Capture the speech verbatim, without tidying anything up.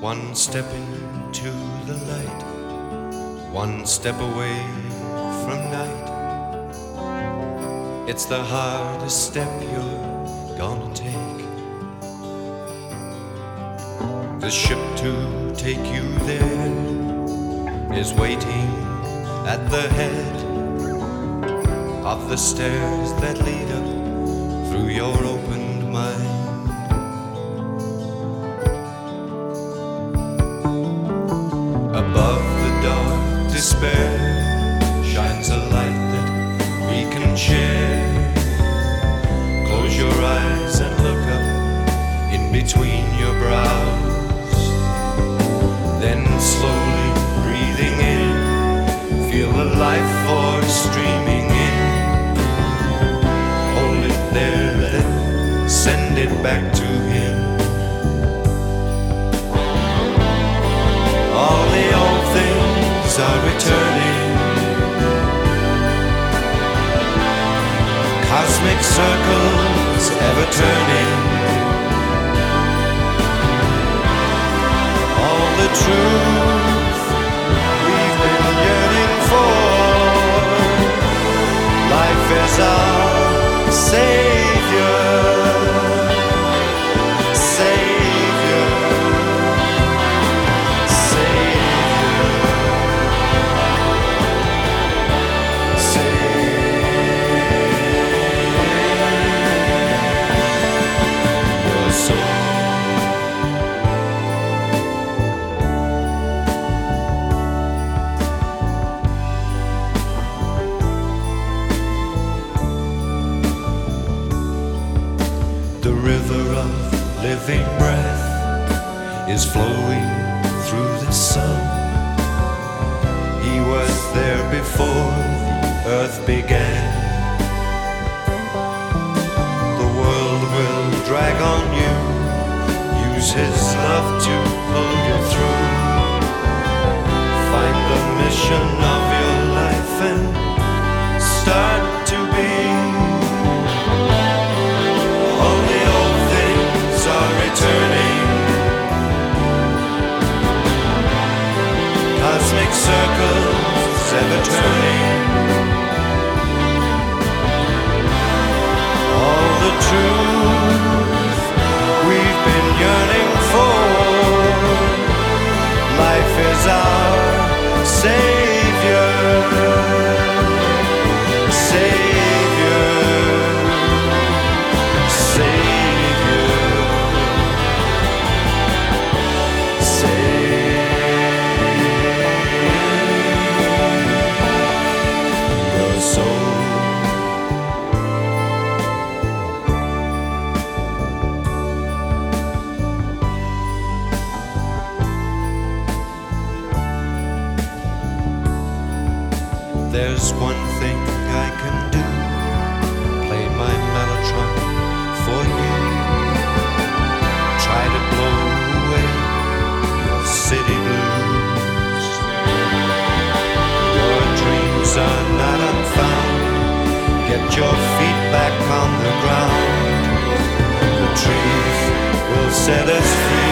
One step into the light, one step away from night. It's the hardest step you're gonna take. The ship to take you there is waiting at the head of the stairs that lead up through your opened mind. Above the dark despair shines a light that we can share. Close your eyes and look up in between your brows. Then slowly breathing in, feel the life force streaming in. Hold it there, then send it back to him. All the old things are returning, cosmic circles ever turning. All the truth we've been yearning for. Life is our savior, savior, savior, savior soul. The river of living breath is flowing through the sun. He was there before the earth began. The world will drag on you, use his love to pull you through. Find the mission of your life and start to be. Cosmic circles ever turning. All the truth we've been yearning for. Life is our savior, savior, savior, savior. There's one thing I can do, play my mellotron for you. Try to blow away your city blues. Your dreams are not unfound. Get your feet back on the ground. The truth will set us free.